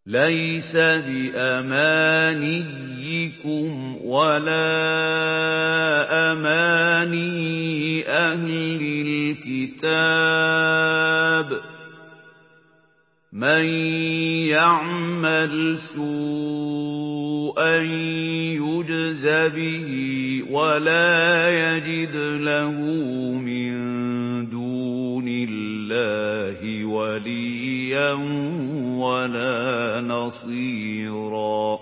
لَيْسَ بِأَمَانِيِّكُمْ وَلَا أَمَانِيِّ أَهْلِ الْكِتَابِ ۗ مَن يَعْمَلْ سُوءًا يُجْزَ بِهِ وَلَا يَجِدْ لَهُ مِن دُونِ اللَّهِ وَلِيًّا وَلَا نَصِيرًا